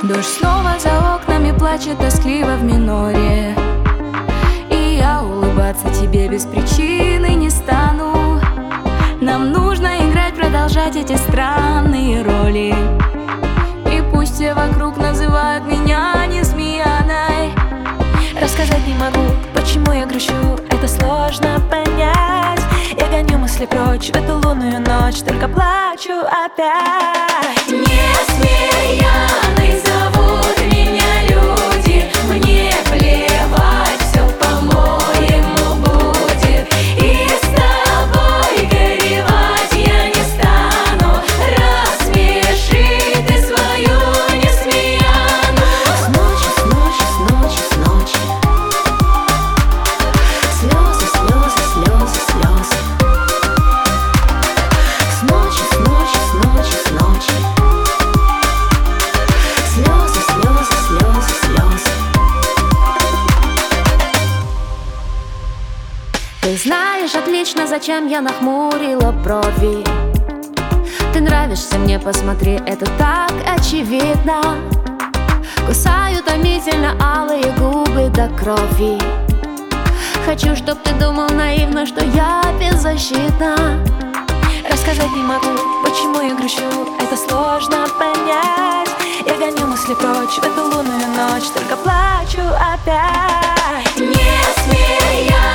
Дождь снова за окнами плачет тоскливо в миноре, и я улыбаться тебе без причины не стану. Нам нужно играть, продолжать эти странные роли. И пусть все вокруг называют меня несмеяной. Рассказать не могу, почему я грущу, это сложно понять. Я гоню мысли прочь в эту лунную ночь, только плачу опять. Несмеяной зовут меня люди, мне плевать, все по-моему будет. И с тобой горевать я не стану, рассмеши ты свою несмеяную. С ночи, с ночи, с ночи, с ночи. Слезы, слезы, слезы, слезы. С ночи, с ночи, с ночи, с ночи. Слезы, слезы, слезы, слезы. Ты знаешь отлично, зачем я нахмурила брови. Ты нравишься мне, посмотри, это так очевидно. Кусаю томительно алые губы до крови. Хочу, чтоб ты думал наивно, что я беззащитна. Рассказать не могу, почему я грущу, это сложно понять. Я гоню мысли прочь в эту лунную ночь, только плачу опять. Не смеясь.